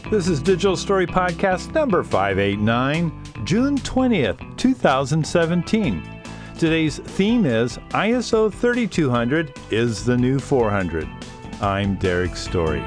This is Digital Story Podcast number 589, June 20th, 2017. Today's theme is ISO 3200 is the new 400. I'm Derek Story.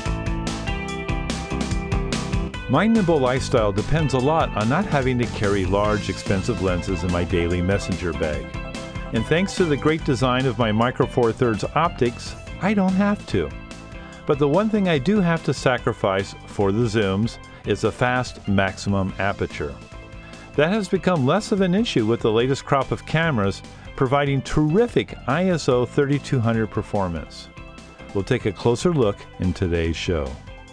My nimble lifestyle depends a lot on not having to carry large, expensive lenses in my daily messenger bag. And thanks to the great design of my Micro Four Thirds optics, I don't have to. But the one thing I do have to sacrifice for the zooms is a fast maximum aperture. That has become less of an issue with the latest crop of cameras providing terrific ISO 3200 performance. We'll take a closer look in today's show.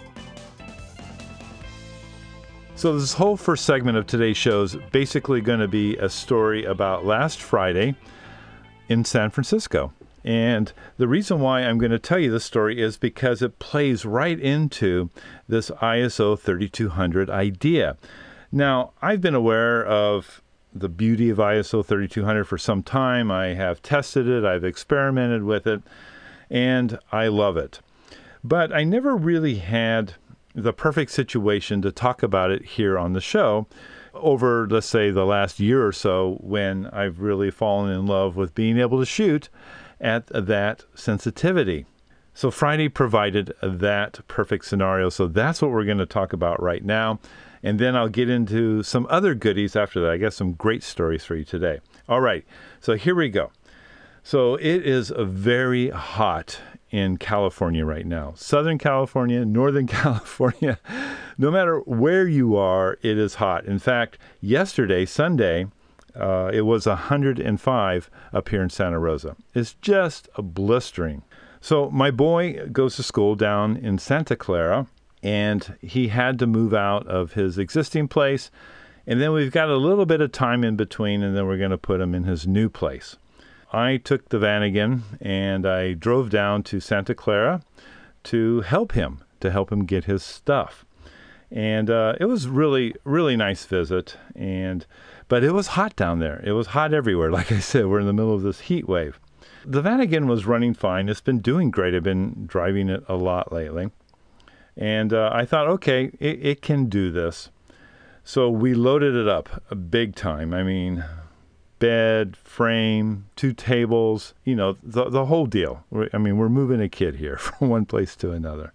So this whole first segment of today's show is basically going to be a story about last Friday in San Francisco. And the reason why I'm going to tell you this story is because it plays right into this ISO 3200 idea. Now, I've been aware of the beauty of ISO 3200 for some time. I have tested it, I've experimented with it, and I love it. But I never really had the perfect situation to talk about it here on the show over, let's say, the last year or so when I've really fallen in love with being able to shoot at that sensitivity. So Friday provided that perfect scenario. So that's what we're going to talk about right now. And then I'll get into some other goodies after that. I got some great stories for you today. All right. So here we go. So it is very hot in California right now. Southern California, Northern California, no matter where you are, it is hot. In fact, yesterday, Sunday, it was 105 up here in Santa Rosa. It's just blistering. So my boy goes to school down in Santa Clara, and he had to move out of his existing place. And then we've got a little bit of time in between, and then we're going to put him in his new place. I took the van again, and I drove down to Santa Clara to help him get his stuff. And it was really, really nice visit. But it was hot down there. It was hot everywhere. Like I said, we're in the middle of this heat wave. The van again was running fine. It's been doing great. I've been driving it a lot lately. And I thought, okay, it can do this. So we loaded it up big time. I mean, bed, frame, 2 tables, the whole deal. We're moving a kid here from one place to another.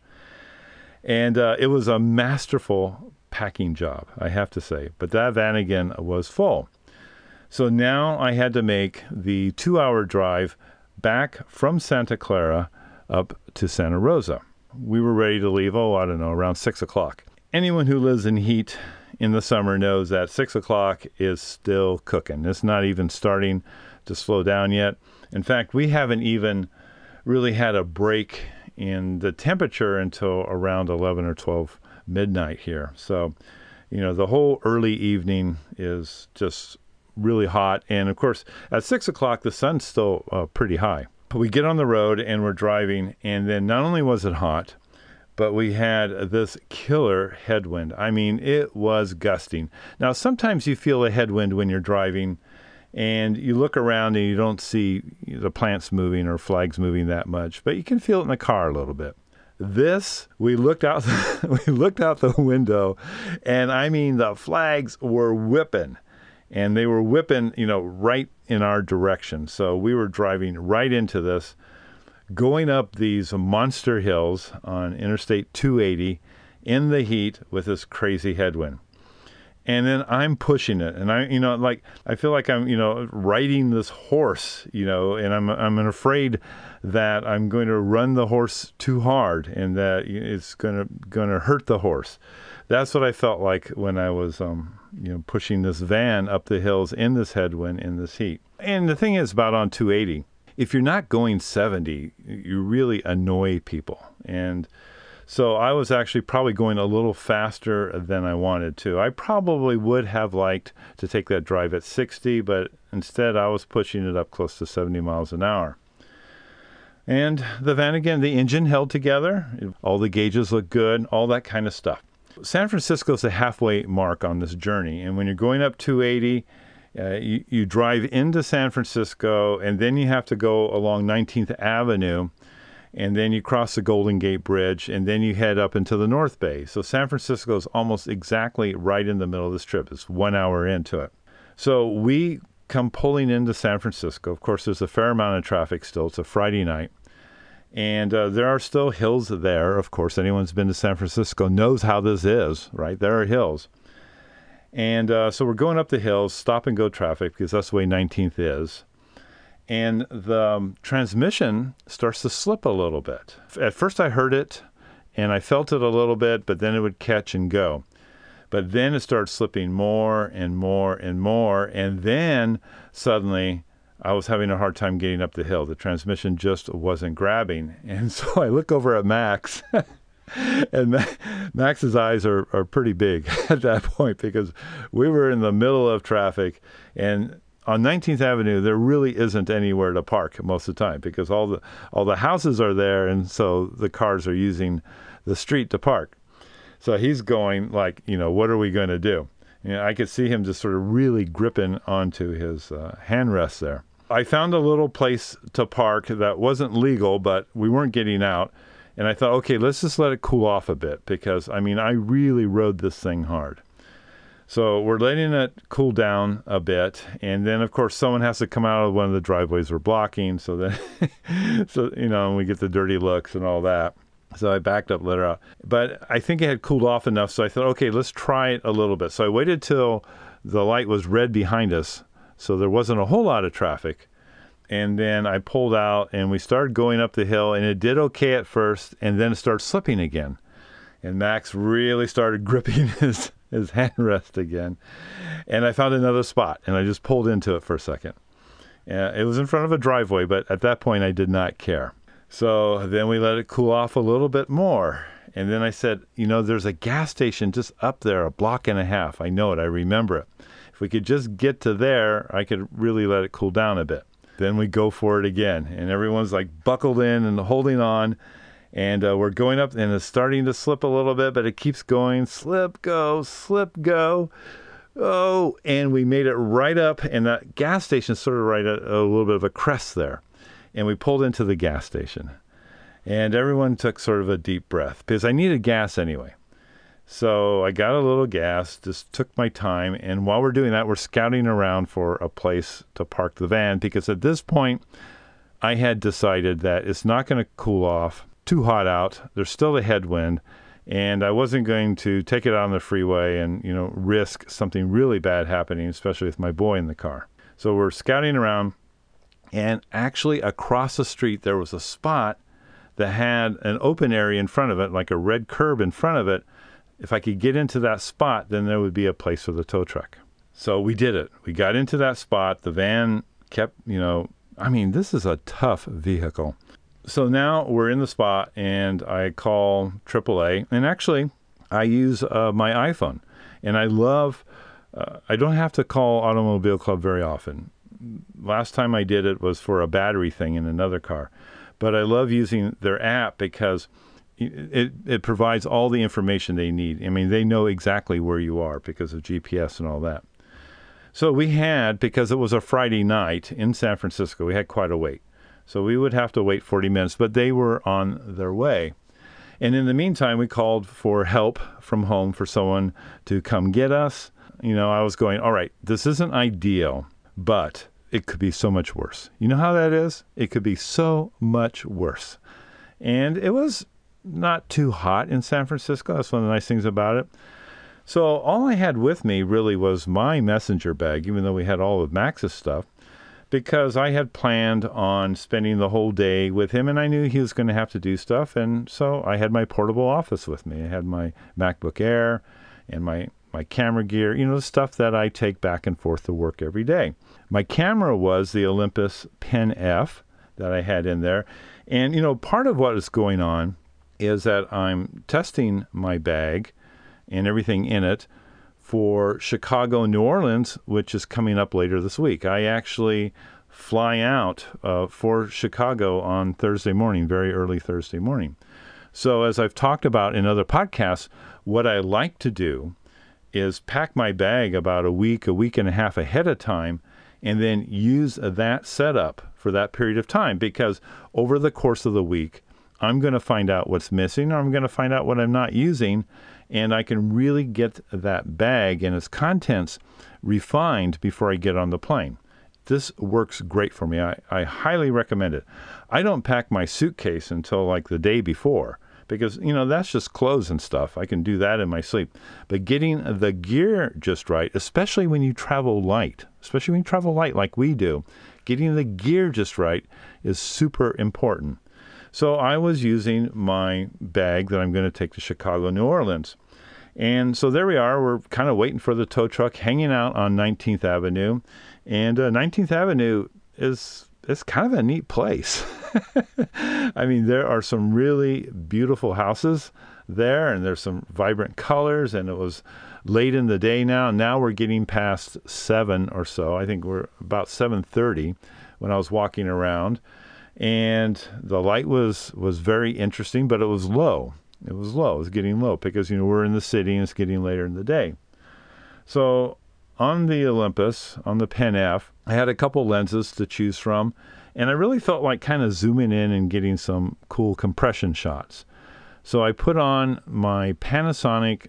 And it was a masterful packing job, I have to say. But that van again was full. So now I had to make the 2-hour drive back from Santa Clara up to Santa Rosa. We were ready to leave, around 6 o'clock. Anyone who lives in heat in the summer knows that 6 o'clock is still cooking. It's not even starting to slow down yet. In fact, we haven't even really had a break in the temperature until around 11 or 12 midnight here. So, the whole early evening is just really hot. And of course, at 6 o'clock, the sun's still pretty high. We get on the road and we're driving. And then not only was it hot, but we had this killer headwind. I mean, it was gusting. Now, sometimes you feel a headwind when you're driving and you look around and you don't see the plants moving or flags moving that much, but you can feel it in the car a little bit. We looked out the window, and I mean, the flags were whipping, and they were whipping, right in our direction. So we were driving right into this, going up these monster hills on Interstate 280 in the heat with this crazy headwind. And then I'm pushing it, and I feel like I'm, riding this horse, and I'm afraid that I'm going to run the horse too hard and that it's going to hurt the horse. That's what I felt like when I was, pushing this van up the hills in this headwind, in this heat. And the thing is about on 280, if you're not going 70, you really annoy people. And so I was actually probably going a little faster than I wanted to. I probably would have liked to take that drive at 60, but instead I was pushing it up close to 70 miles an hour. And the van, again, the engine held together. All the gauges looked good, all that kind of stuff. San Francisco is the halfway mark on this journey. And when you're going up 280, you drive into San Francisco, and then you have to go along 19th Avenue. and then you cross the Golden Gate Bridge, and then you head up into the North Bay. So San Francisco is almost exactly right in the middle of this trip. It's 1 hour into it. So we come pulling into San Francisco. Of course, there's a fair amount of traffic still. It's a Friday night. And there are still hills there. Of course, anyone who's been to San Francisco knows how this is, right? There are hills. And so we're going up the hills, stop and go traffic, because that's the way 19th is. And the transmission starts to slip a little bit. At first I heard it, and I felt it a little bit, but then it would catch and go. But then it started slipping more and more and more, and then suddenly I was having a hard time getting up the hill. The transmission just wasn't grabbing. And so I look over at Max, and Max's eyes are pretty big at that point, because we were in the middle of traffic, and on 19th Avenue, there really isn't anywhere to park most of the time, because all the houses are there, and so the cars are using the street to park. So he's going like, what are we going to do? I could see him just sort of really gripping onto his handrest there. I found a little place to park that wasn't legal, but we weren't getting out. And I thought, okay, let's just let it cool off a bit, because, I really rode this thing hard. So we're letting it cool down a bit, and then of course someone has to come out of one of the driveways we're blocking, so then, and we get the dirty looks and all that. So I backed up, let her out. But I think it had cooled off enough, so I thought, okay, let's try it a little bit. So I waited till the light was red behind us, so there wasn't a whole lot of traffic. And then I pulled out, and we started going up the hill, and it did okay at first, and then it started slipping again. And Max really started gripping his handrest again. And I found another spot, and I just pulled into it for a second. It was in front of a driveway, but at that point I did not care. So then we let it cool off a little bit more. And then I said, there's a gas station just up there, a block and a half. I know it. I remember it. If we could just get to there, I could really let it cool down a bit. Then we go for it again. And everyone's like buckled in and holding on. And we're going up, and it's starting to slip a little bit, but it keeps going. Slip, go, slip, go. Oh, and we made it right up, and that gas station is sort of right at a little bit of a crest there. And we pulled into the gas station. And everyone took sort of a deep breath, because I needed gas anyway. So I got a little gas, just took my time, and while we're doing that, we're scouting around for a place to park the van, because at this point, I had decided that it's not going to cool off. Too hot out. There's still a headwind, and I wasn't going to take it out on the freeway and, risk something really bad happening, especially with my boy in the car. So we're scouting around, and actually across the street there was a spot that had an open area in front of it, like a red curb in front of it. If I could get into that spot, then there would be a place for the tow truck. So we did it. We got into that spot. The van kept, this is a tough vehicle. So now we're in the spot, and I call AAA, and actually I use my iPhone, and I love, I don't have to call Automobile Club very often. Last time I did it was for a battery thing in another car, but I love using their app because it provides all the information they need. They know exactly where you are because of GPS and all that. So we had, because it was a Friday night in San Francisco, we had quite a wait. So we would have to wait 40 minutes, but they were on their way. And in the meantime, we called for help from home for someone to come get us. I was going, all right, this isn't ideal, but it could be so much worse. You know how that is? It could be so much worse. And it was not too hot in San Francisco. That's one of the nice things about it. So all I had with me really was my messenger bag, even though we had all of Max's stuff, because I had planned on spending the whole day with him, and I knew he was going to have to do stuff, and so I had my portable office with me. I had my MacBook Air and my camera gear, the stuff that I take back and forth to work every day. My camera was the Olympus Pen F that I had in there, and, part of what is going on is that I'm testing my bag and everything in it for Chicago, New Orleans, which is coming up later this week. I actually fly out for Chicago on Thursday morning, very early Thursday morning. So as I've talked about in other podcasts, what I like to do is pack my bag about a week and a half ahead of time, and then use that setup for that period of time, because over the course of the week, I'm going to find out what's missing, or I'm going to find out what I'm not using, and I can really get that bag and its contents refined before I get on the plane. This works great for me. I highly recommend it. I don't pack my suitcase until like the day before because, that's just clothes and stuff. I can do that in my sleep. But getting the gear just right, especially when you travel light like we do, getting the gear just right is super important. So I was using my bag that I'm going to take to Chicago, New Orleans. And so there we are. We're kind of waiting for the tow truck, hanging out on 19th Avenue. And 19th Avenue is kind of a neat place. I mean, there are some really beautiful houses there, and there's some vibrant colors, and it was late in the day now. Now we're getting past 7 or so. I think we're about 7:30 when I was walking around. And the light was very interesting, but it was low. It was getting low because, we're in the city and it's getting later in the day. So on the Olympus, on the Pen F, I had a couple lenses to choose from, and I really felt like kind of zooming in and getting some cool compression shots. So I put on my Panasonic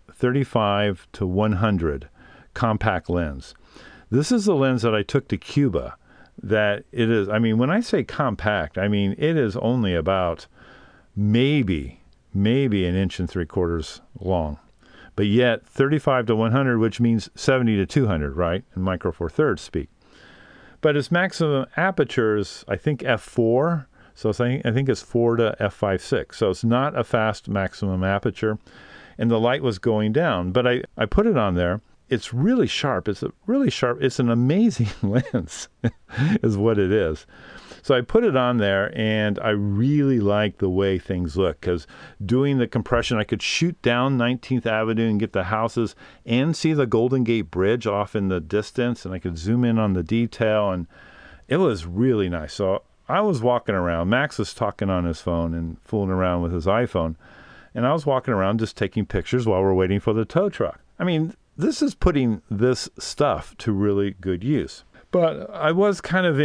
35-100 compact lens. This is the lens that I took to Cuba. That it is, when I say compact, it is only about maybe 1 3/4 long. But yet 35-100, which means 70-200, right? In Micro Four Thirds speak. But its maximum aperture is, I think, f4. So I think it's 4 to f5.6. So it's not a fast maximum aperture. And the light was going down. But I put it on there. It's really sharp. It's an amazing lens is what it is. So I put it on there, and I really like the way things look because doing the compression, I could shoot down 19th Avenue and get the houses and see the Golden Gate Bridge off in the distance, and I could zoom in on the detail, and it was really nice. So I was walking around. Max was talking on his phone and fooling around with his iPhone, and I was walking around just taking pictures while we're waiting for the tow truck. This is putting this stuff to really good use. But I was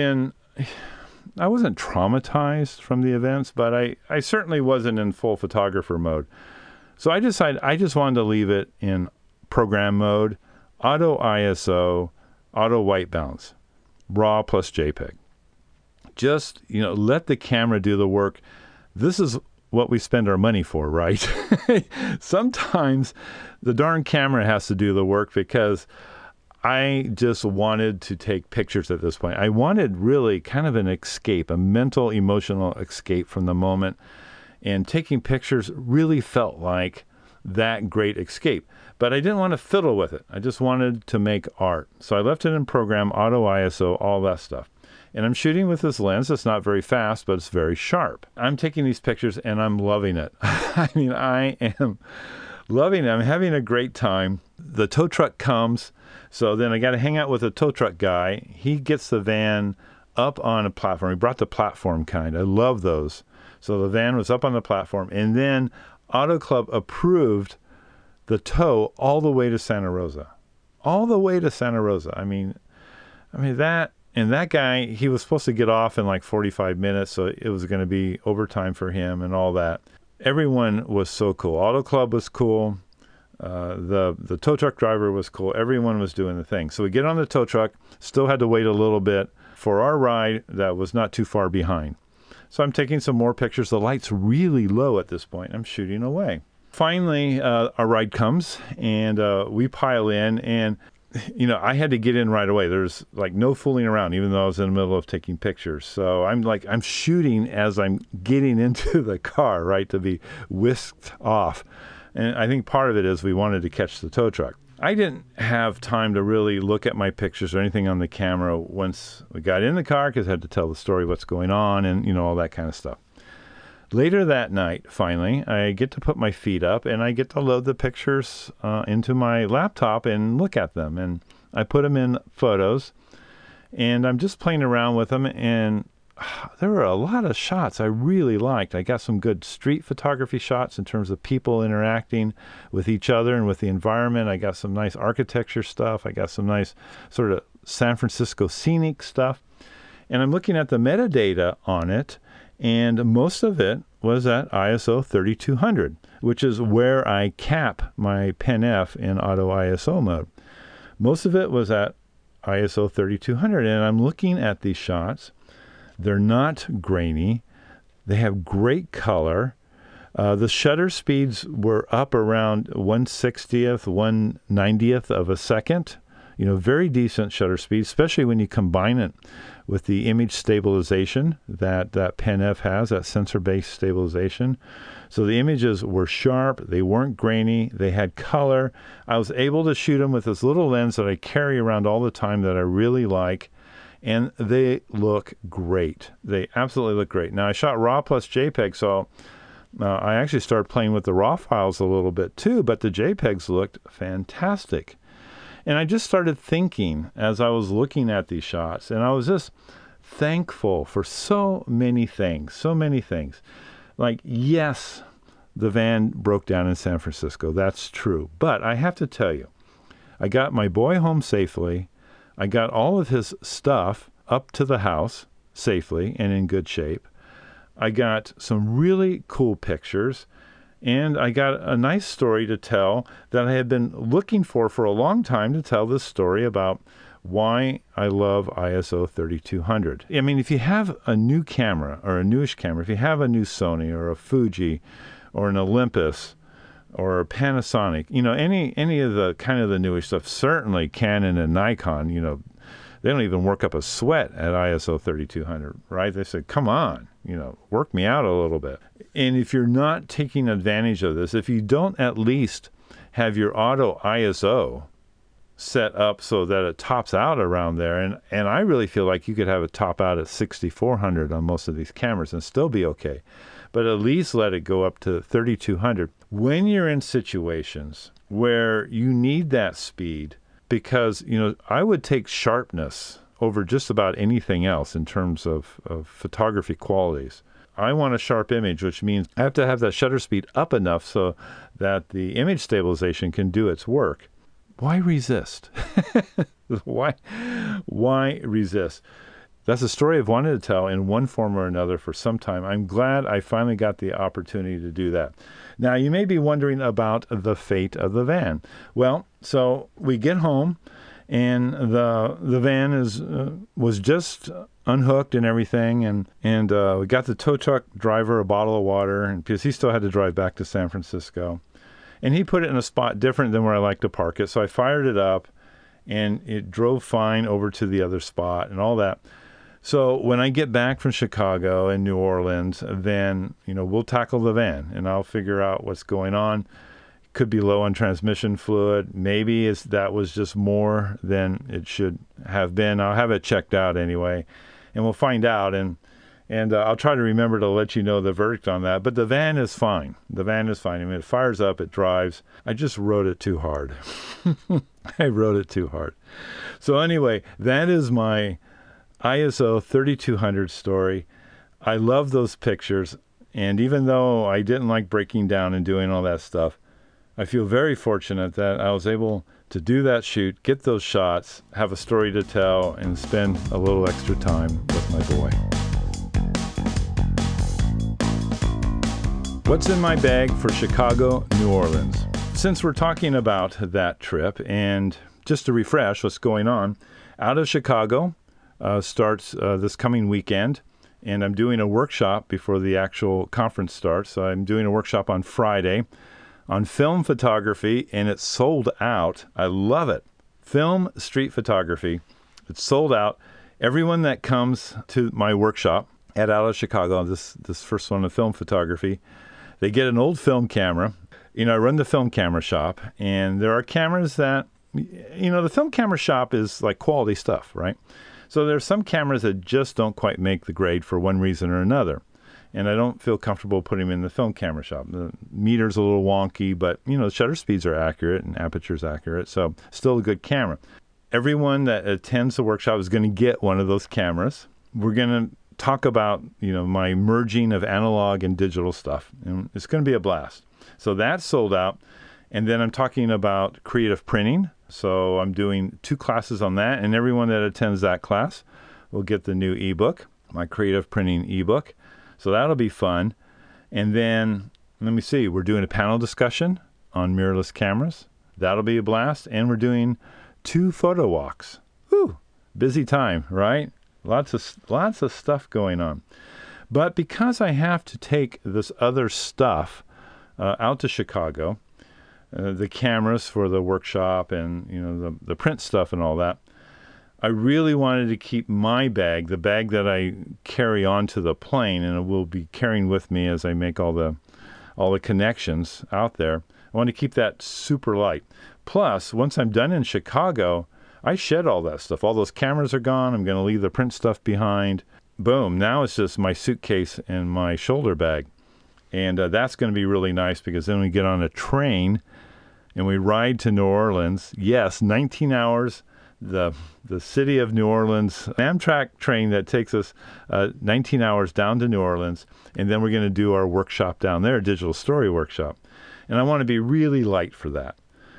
I wasn't traumatized from the events, but I certainly wasn't in full photographer mode. So I decided I just wanted to leave it in program mode, auto ISO, auto white balance, RAW plus JPEG. Just, let the camera do the work. This is what we spend our money for, right? Sometimes the darn camera has to do the work because I just wanted to take pictures at this point. I wanted really kind of an escape, a mental, emotional escape from the moment. And taking pictures really felt like that great escape. But I didn't want to fiddle with it. I just wanted to make art. So I left it in program, auto ISO, all that stuff. And I'm shooting with this lens. It's not very fast, but it's very sharp. I'm taking these pictures and I'm loving it. I am loving it. I'm having a great time. The tow truck comes. So then I got to hang out with the tow truck guy. He gets the van up on a platform. He brought the platform kind. I love those. So the van was up on the platform. And then Auto Club approved the tow all the way to Santa Rosa. All the way to Santa Rosa. That guy, he was supposed to get off in like 45 minutes, so it was going to be overtime for him and all that. Everyone was so cool. Auto Club was cool. The tow truck driver was cool. Everyone was doing the thing. So we get on the tow truck, still had to wait a little bit for our ride that was not too far behind. So I'm taking some more pictures. The light's really low at this point. I'm shooting away. Finally, our ride comes, and we pile in, and I had to get in right away. There's like no fooling around, even though I was in the middle of taking pictures. So I'm shooting as I'm getting into the car, right, to be whisked off. And I think part of it is we wanted to catch the tow truck. I didn't have time to really look at my pictures or anything on the camera once we got in the car because I had to tell the story, what's going on, and all that kind of stuff. Later that night, finally, I get to put my feet up and I get to load the pictures into my laptop and look at them. And I put them in photos and I'm just playing around with them. And there were a lot of shots I really liked. I got some good street photography shots in terms of people interacting with each other and with the environment. I got some nice architecture stuff. I got some nice sort of San Francisco scenic stuff. And I'm looking at the metadata on it. And most of it was at ISO 3200, which is where I cap my Pen F in auto ISO mode. Most of it was at ISO 3200, and I'm looking at these shots. They're not grainy. They have great color. The shutter speeds were up around 1/60th, 1/90th of a second. Very decent shutter speed, especially when you combine it with the image stabilization that Pen F has, that sensor-based stabilization. So the images were sharp, they weren't grainy, they had color. I was able to shoot them with this little lens that I carry around all the time that I really like, and they look great. They absolutely look great. Now, I shot RAW plus JPEG, so I actually started playing with the RAW files a little bit too, but the JPEGs looked fantastic. And I just started thinking as I was looking at these shots, and I was just thankful for so many things. Like, yes, the van broke down in San Francisco. That's true. But I have to tell you, I got my boy home safely. I got all of his stuff up to the house safely and in good shape. I got some really cool pictures. And I got a nice story to tell that I had been looking for a long time, to tell this story about why I love ISO 3200. I mean, if you have a new camera or a newish camera, if you have a new Sony or a Fuji or an Olympus or a Panasonic, any of the kind of the newish stuff, certainly Canon and Nikon, they don't even work up a sweat at ISO 3200, right? They say, come on, work me out a little bit. And if you're not taking advantage of this, if you don't at least have your auto ISO set up so that it tops out around there, and I really feel like you could have it top out at 6400 on most of these cameras and still be okay. But at least let it go up to 3200. When you're in situations where you need that speed, because, I would take sharpness over just about anything else in terms of photography qualities. I want a sharp image, which means I have to have that shutter speed up enough so that the image stabilization can do its work. Why resist? Why resist? That's a story I've wanted to tell in one form or another for some time. I'm glad I finally got the opportunity to do that. Now, you may be wondering about the fate of the van. Well, so we get home, and the van was just unhooked and everything, and we got the tow truck driver a bottle of water, and because he still had to drive back to San Francisco, and he put it in a spot different than where I like to park it. So I fired it up, and it drove fine over to the other spot and all that. So when I get back from Chicago and New Orleans, then, we'll tackle the van, and I'll figure out what's going on. Could be low on transmission fluid. Maybe that was just more than it should have been. I'll have it checked out anyway, and we'll find out. And I'll try to remember to let you know the verdict on that. But the van is fine. I mean, it fires up, it drives. I just wrote it too hard. So anyway, that is my ISO 3200 story. I love those pictures, and even though I didn't like breaking down and doing all that stuff, I feel very fortunate that I was able to do that shoot, get those shots, have a story to tell, and spend a little extra time with my boy. What's in my bag for Chicago, New Orleans? Since we're talking about that trip, and just to refresh what's going on, out of Chicago, starts this coming weekend, and I'm doing a workshop before the actual conference starts. So I'm doing a workshop on Friday on film photography, and it's sold out. I love it. Film street photography. It's sold out. Everyone that comes to my workshop at Out of Chicago, this first one on film photography, they get an old film camera. I run the film camera shop, and there are cameras that, the film camera shop is like quality stuff, right? So there's some cameras that just don't quite make the grade for one reason or another. And I don't feel comfortable putting them in the film camera shop. The meter's a little wonky, but, the shutter speeds are accurate and aperture's accurate. So still a good camera. Everyone that attends the workshop is going to get one of those cameras. We're going to talk about, my merging of analog and digital stuff. And it's going to be a blast. So that's sold out. And then I'm talking about creative printing. So I'm doing 2 classes on that, and everyone that attends that class will get the new ebook, my creative printing ebook. So that'll be fun. And then, let me see, we're doing a panel discussion on mirrorless cameras. That'll be a blast. And we're doing 2 photo walks. Whew, busy time, right? Lots of stuff going on. But because I have to take this other stuff out to Chicago, the cameras for the workshop and the print stuff and all that, I really wanted to keep my bag, the bag that I carry onto the plane and it will be carrying with me as I make all the connections out there. I want to keep that super light. Plus, once I'm done in Chicago, I shed all that stuff. All those cameras are gone. I'm going to leave the print stuff behind. Boom. Now it's just my suitcase and my shoulder bag. And that's going to be really nice because then we get on a train and we ride to New Orleans. Yes, 19 hours. The city of New Orleans, Amtrak train that takes us 19 hours down to New Orleans. And then we're going to do our workshop down there, digital story workshop. And I want to be really light for that.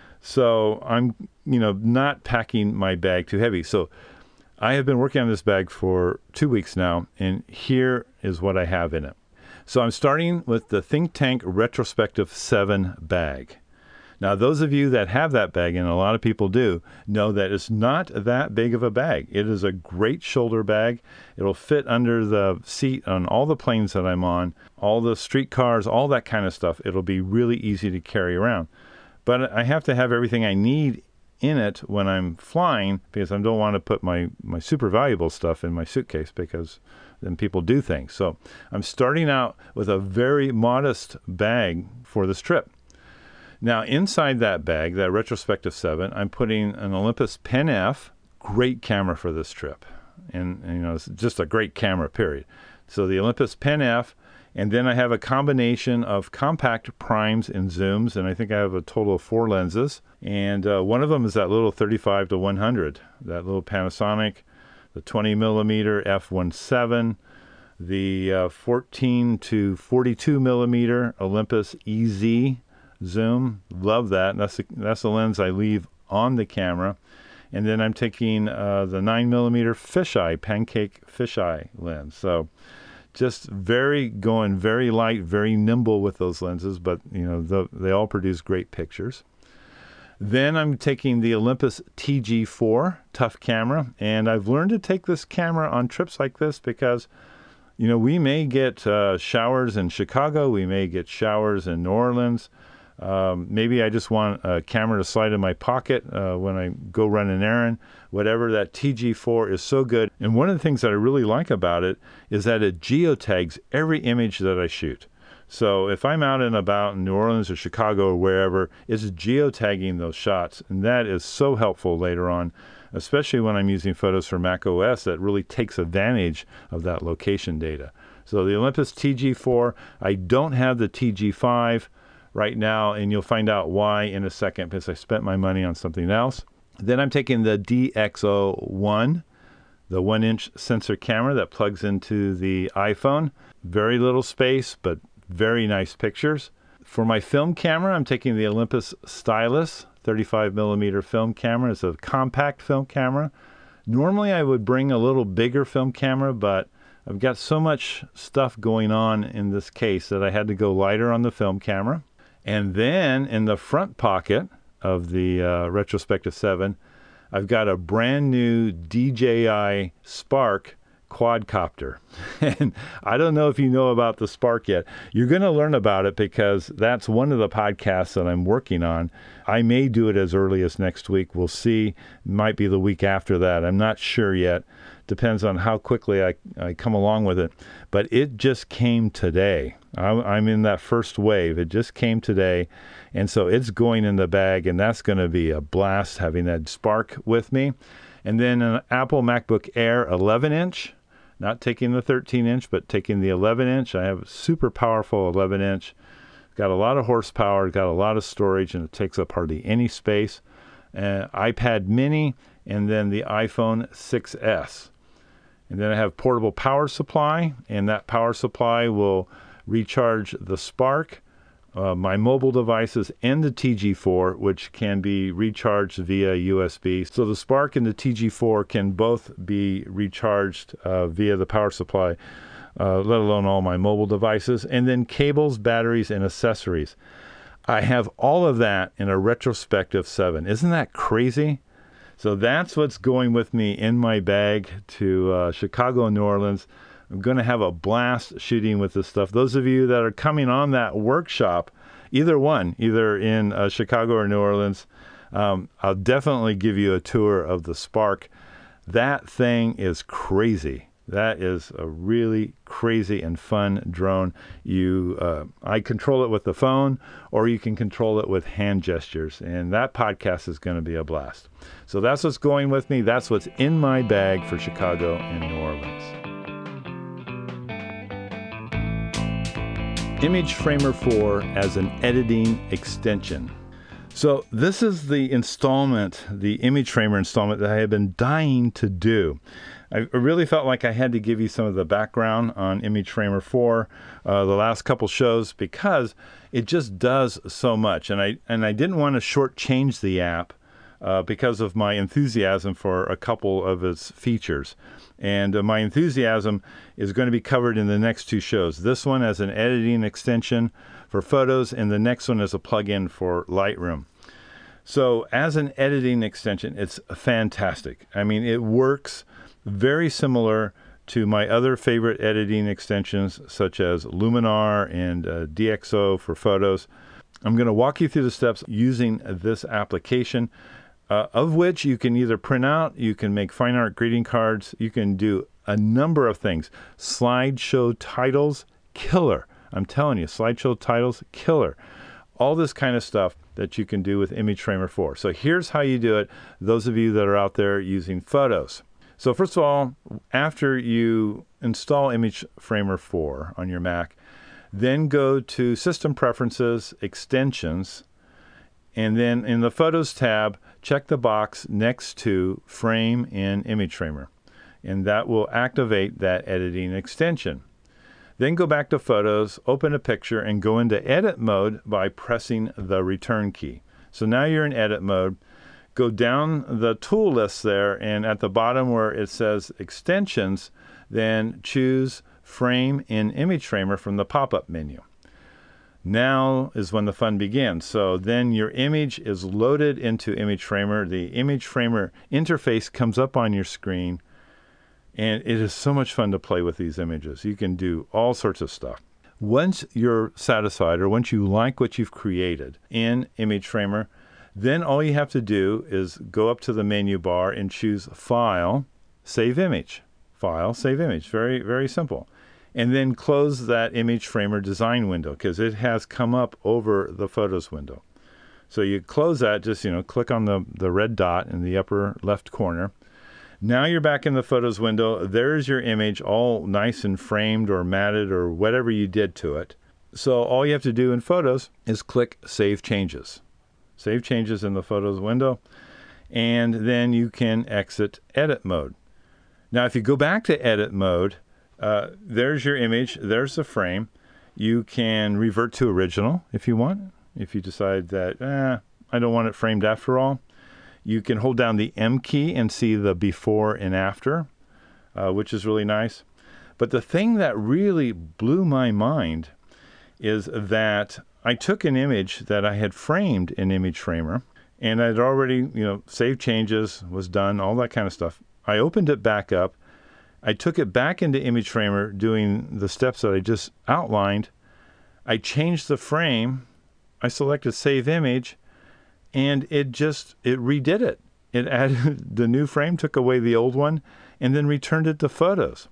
So I'm, not packing my bag too heavy. So I have been working on this bag for 2 weeks now, and here is what I have in it. So I'm starting with the Think Tank Retrospective 7 bag. Now, those of you that have that bag, and a lot of people do, know that it's not that big of a bag. It is a great shoulder bag. It'll fit under the seat on all the planes that I'm on, all the streetcars, all that kind of stuff. It'll be really easy to carry around. But I have to have everything I need in it when I'm flying because I don't want to put my super valuable stuff in my suitcase because then people do things. So I'm starting out with a very modest bag for this trip. Now, inside that bag, that Retrospective 7, I'm putting an Olympus Pen F, great camera for this trip. And it's just a great camera, period. So the Olympus Pen F, and then I have a combination of compact primes and zooms, and I think I have a total of 4 lenses. And one of them is that little 35 to 100, that little Panasonic, the 20 millimeter f1.7, the 14 to 42 millimeter Olympus EZ zoom. Love that. That's the lens I leave on the camera. And then I'm taking the 9mm fisheye, pancake fisheye lens. So just going very light, very nimble with those lenses, but they all produce great pictures. Then I'm taking the Olympus TG4 tough camera, and I've learned to take this camera on trips like this because we may get showers in Chicago, we may get showers in New Orleans. Maybe I just want a camera to slide in my pocket when I go run an errand. Whatever, that TG4 is so good. And one of the things that I really like about it is that it geotags every image that I shoot. So if I'm out and about in New Orleans or Chicago or wherever, it's geotagging those shots. And that is so helpful later on, especially when I'm using photos for Mac OS that really takes advantage of that location data. So the Olympus TG4, I don't have the TG5 right now, and you'll find out why in a second because I spent my money on something else. Then I'm taking the DxO1, the 1-inch sensor camera that plugs into the iPhone. Very little space, but very nice pictures. For my film camera, I'm taking the Olympus Stylus 35mm film camera. It's a compact film camera. Normally I would bring a little bigger film camera, but I've got so much stuff going on in this case that I had to go lighter on the film camera. And then in the front pocket of the Retrospective 7, I've got a brand new DJI Spark quadcopter. And I don't know if you know about the Spark yet. You're going to learn about it because that's one of the podcasts that I'm working on. I may do it as early as next week. We'll see. Might be the week after that. I'm not sure yet. Depends on how quickly I come along with it. But it just came today. I'm in that first wave. It just came today. And so it's going in the bag, and that's going to be a blast having that Spark with me. And then an Apple MacBook Air 11-inch, not taking the 13-inch, but taking the 11-inch. I have a super powerful 11-inch. Got a lot of horsepower, got a lot of storage, and it takes up hardly any space. iPad mini, and then the iPhone 6S. And then I have portable power supply, and that power supply will recharge the Spark, my mobile devices, and the TG4, which can be recharged via USB. So the Spark and the TG4 can both be recharged via the power supply let alone all my mobile devices, and then cables, batteries, and accessories. I have all of that in a Retrospective 7. Isn't that crazy? So that's what's going with me in my bag to Chicago and New Orleans. I'm going to have a blast shooting with this stuff. Those of you that are coming on that workshop, either in Chicago or New Orleans, I'll definitely give you a tour of the Spark. That thing is crazy. That is a really crazy and fun drone. I control it with the phone, or you can control it with hand gestures, and that podcast is going to be a blast. So that's what's going with me. That's what's in my bag for Chicago and New Orleans. Image Framer 4 as an editing extension. So this is the installment, the Image Framer installment that I have been dying to do. I really felt like I had to give you some of the background on Image Framer 4 the last couple shows, because it just does so much. And I didn't want to shortchange the app because of my enthusiasm for a couple of its features. And my enthusiasm is going to be covered in the next two shows. This one as an editing extension for photos, and the next one as a plugin for Lightroom. So as an editing extension, it's fantastic. I mean, it works very similar to my other favorite editing extensions, such as Luminar and DxO for photos. I'm going to walk you through the steps using this application, of which you can either print out, you can make fine art greeting cards, you can do a number of things. Slideshow titles, killer. I'm telling you, slideshow titles, killer. All this kind of stuff that you can do with Image Framer 4. So here's how you do it, those of you that are out there using photos. So first of all, after you install Image Framer 4 on your Mac, then go to System Preferences, Extensions, and then in the Photos tab, check the box next to Frame in Image Framer, and that will activate that editing extension. Then go back to Photos, open a picture, and go into Edit mode by pressing the Return key. So now you're in Edit mode. Go down the tool list there, and at the bottom where it says Extensions, then choose Frame in Image Framer from the pop-up menu. Now is when the fun begins. So then your image is loaded into Image Framer. The Image Framer interface comes up on your screen, and it is so much fun to play with these images. You can do all sorts of stuff. Once you're satisfied, or once you like what you've created in Image Framer, then all you have to do is go up to the menu bar and choose File, Save Image. File, Save Image. Very, very simple. And then close that Image Framer design window, because it has come up over the Photos window. So you close that, just click on the red dot in the upper left corner. Now you're back in the Photos window. There's your image all nice and framed or matted or whatever you did to it. So all you have to do in Photos is click Save Changes. Save Changes in the Photos window, and then you can exit Edit mode. Now, if you go back to Edit mode, there's your image, there's the frame. You can revert to original if you want. If you decide that, I don't want it framed after all, you can hold down the M key and see the before and after, which is really nice. But the thing that really blew my mind is that I took an image that I had framed in Image Framer, and I'd already, saved changes, was done, all that kind of stuff. I opened it back up. I took it back into Image Framer, doing the steps that I just outlined. I changed the frame. I selected Save Image, and it redid it. It added the new frame, took away the old one, and then returned it to Photos.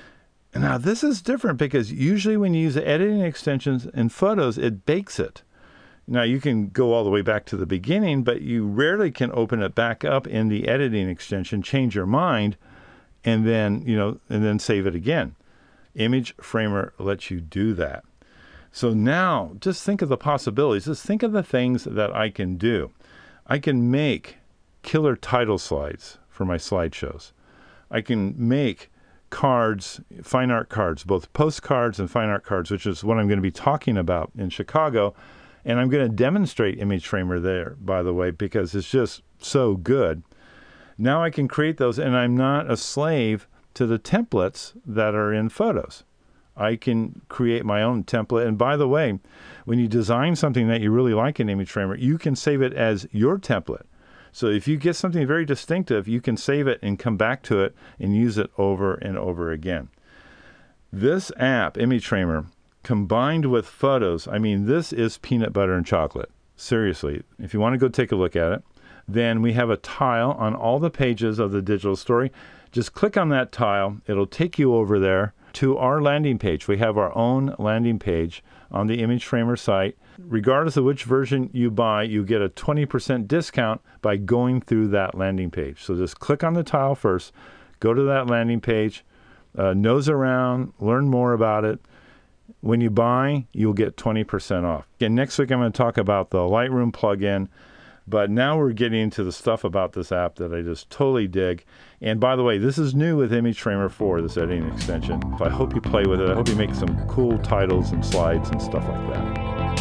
Now, this is different because usually when you use editing extensions in Photos, it bakes it. Now, you can go all the way back to the beginning, but you rarely can open it back up in the editing extension, change your mind, and then save it again. Image Framer lets you do that. So now, just think of the possibilities. Just think of the things that I can do. I can make killer title slides for my slideshows. I can make cards, fine art cards, both postcards and fine art cards, which is what I'm going to be talking about in Chicago. And I'm going to demonstrate Image Framer there, by the way, because it's just so good. Now I can create those, and I'm not a slave to the templates that are in Photos. I can create my own template. And by the way, when you design something that you really like in ImageFramer, you can save it as your template. So if you get something very distinctive, you can save it and come back to it and use it over and over again. This app, ImageFramer, combined with photos, I mean, this is peanut butter and chocolate. Seriously, if you want to go take a look at it, then we have a tile on all the pages of the digital story. Just click on that tile. It'll take you over there to our landing page. We have our own landing page on the ImageFramer site. Regardless of which version you buy, you get a 20% discount by going through that landing page. So just click on the tile first, go to that landing page, nose around, learn more about it. When you buy, you'll get 20% off. Again, next week I'm going to talk about the Lightroom plugin, but now we're getting into the stuff about this app that I just totally dig. And by the way, this is new with ImageFramer 4, this editing extension. So I hope you play with it. I hope you make some cool titles and slides and stuff like that.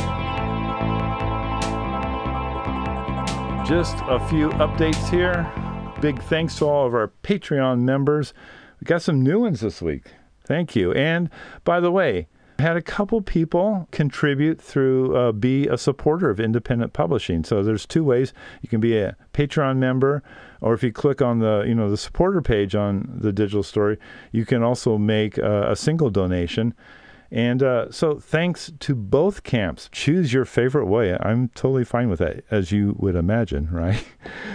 Just a few updates here. Big thanks to all of our Patreon members. We got some new ones this week. Thank you. And by the way, I had a couple people contribute through be a supporter of independent publishing. So there's two ways. You can be a Patreon member, or if you click on the supporter page on the Digital Story, you can also make a single donation. And so thanks to both camps. Choose your favorite way. I'm totally fine with that, as you would imagine, right?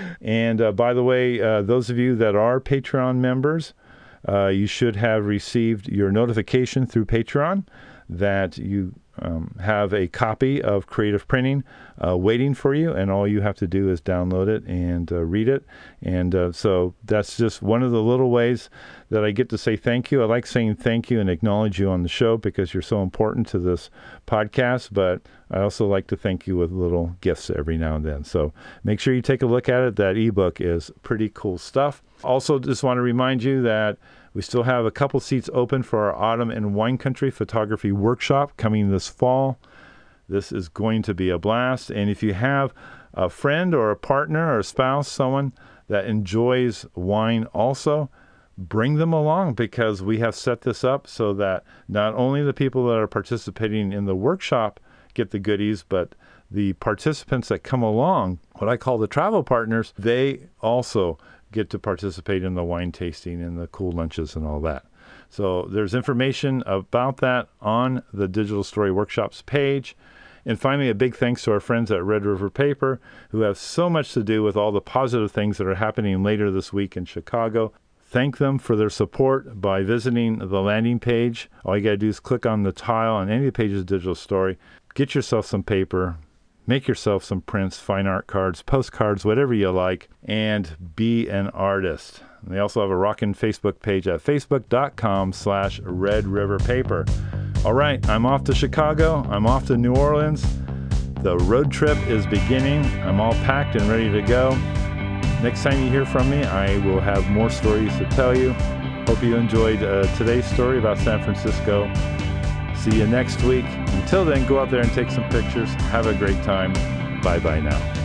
And by the way, those of you that are Patreon members, you should have received your notification through Patreon that you have a copy of Creative Printing waiting for you, and all you have to do is download it and read it. And so that's just one of the little ways that I get to say thank you. I like saying thank you and acknowledge you on the show because you're so important to this podcast, but I also like to thank you with little gifts every now and then. So make sure you take a look at it. That ebook is pretty cool stuff. Also, just want to remind you that we still have a couple seats open for our Autumn in Wine Country photography workshop coming this fall. This is going to be a blast. And if you have a friend or a partner or a spouse, someone that enjoys wine also, bring them along, because we have set this up so that not only the people that are participating in the workshop get the goodies, but the participants that come along, what I call the travel partners, they also get to participate in the wine tasting and the cool lunches and all that. So there's information about that on the Digital Story Workshops page. And finally, a big thanks to our friends at Red River Paper, who have so much to do with all the positive things that are happening later this week in Chicago. Thank them for their support by visiting the landing page. All you got to do is click on the tile on any of the pages of Digital Story, get yourself some paper, make yourself some prints, fine art cards, postcards, whatever you like, and be an artist. And they also have a rockin' Facebook page at facebook.com/Red River Paper. All right, I'm off to Chicago. I'm off to New Orleans. The road trip is beginning. I'm all packed and ready to go. Next time you hear from me, I will have more stories to tell you. Hope you enjoyed today's story about San Francisco. See you next week. Until then, go out there and take some pictures. Have a great time. Bye-bye now.